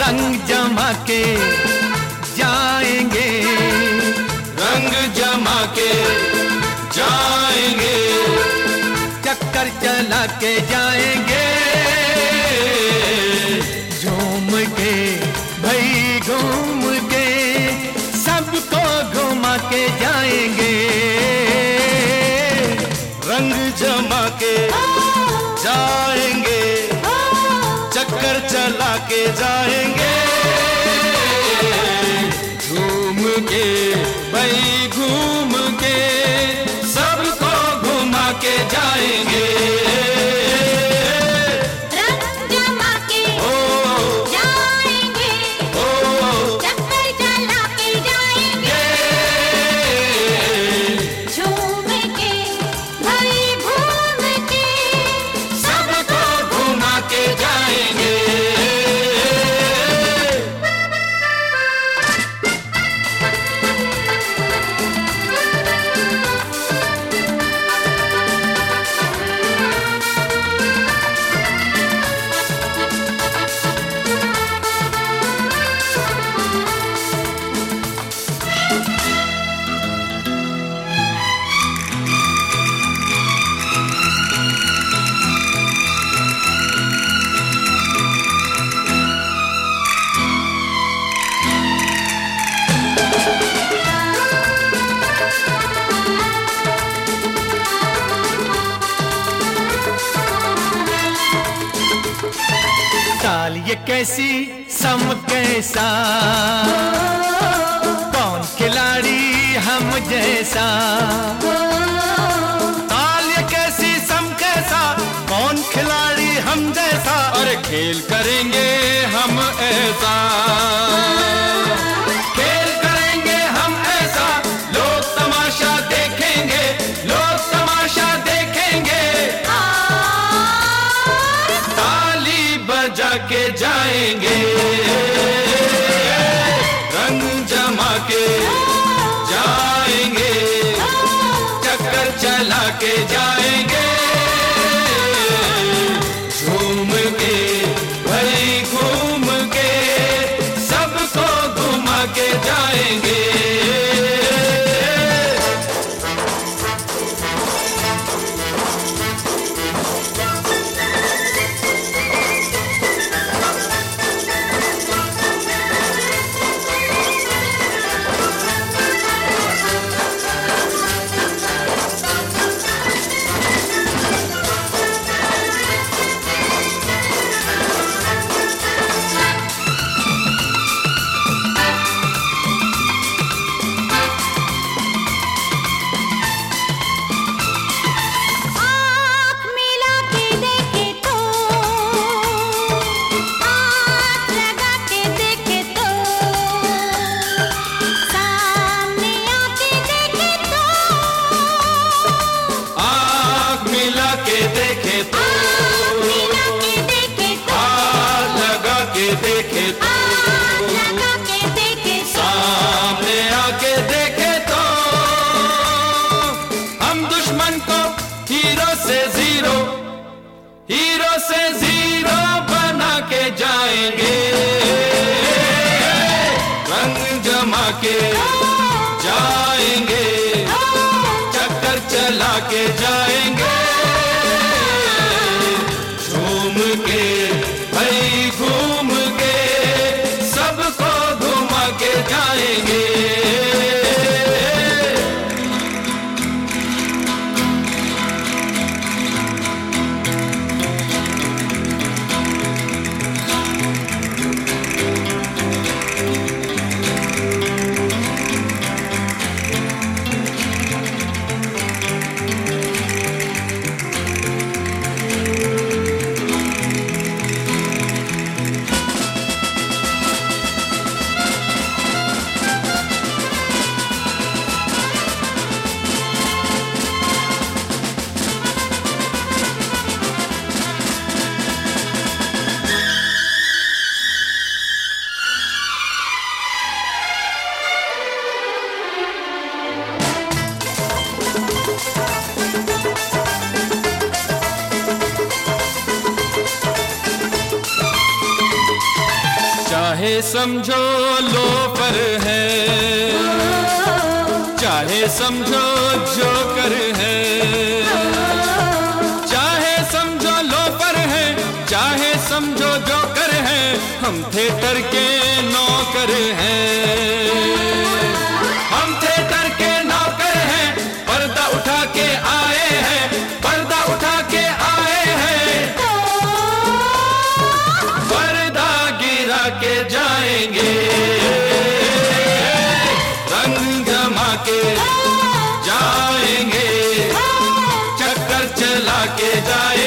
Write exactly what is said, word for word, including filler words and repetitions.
रंग जमा के जाएंगे, रंग जमा के जाएंगे, चक्कर चला के जाएंगे, झूम के भाई घूम के सबको घुमा के जाएंगे, रंग जमा के जाएंगे, चक्कर चला के जाएंगे, घूम के भाई घूम के सबको घुमा के जाएंगे, रंग जमा के जाएंगे, चक्कर चला के जाएंगे, झूम के भाई घूम के सबको घुमा के जाएंगे। साल ये कैसी सम कैसा, कौन खिलाड़ी हम जैसा, साल ये कैसी सम कैसा, कौन खिलाड़ी हम जैसा, अरे खेल करेंगे हम ऐसा, खेल करेंगे हम ऐसा, लोग तमाशा देखेंगे, लोग तमाशा देखेंगे, ताली बजा के जाएंगे, रंग जमा के जाएंगे, चक्कर चला के जाएंगे, झूम के भाई घूम के सबको घुमा के जाएंगे। आँख मिला के देखे तो, हाथ लगा के देखे तो, सामने आके देखे तो, आँख मिला के देखे तो, मिला के देखे तो, हाथ लगा के देखे तो, हाथ लगा के देखे तो, सामने आके देखे तो, हम दुश्मन को हीरो से जीरो, हीरो से जीरो बना के जाएंगे, रंग जमा के जाएंगे, चक्कर चला के जाएंगे, झूम के भाई घूम के सबको घुमा के जाएंगे। चाहे समझो लोफर है, चाहे समझो जोकर है, चाहे समझो लोफर है, चाहे समझो जोकर है, हम थिएटर के नौकर हैं, हम थिएटर के नौकर हैं, पर्दा उठा के आए हैं, पर्दा उठा के आए हैं, पर्दा गिरा के जाएंगे, रंग जमा के जाएंगे, चक्कर चला के जाएंगे।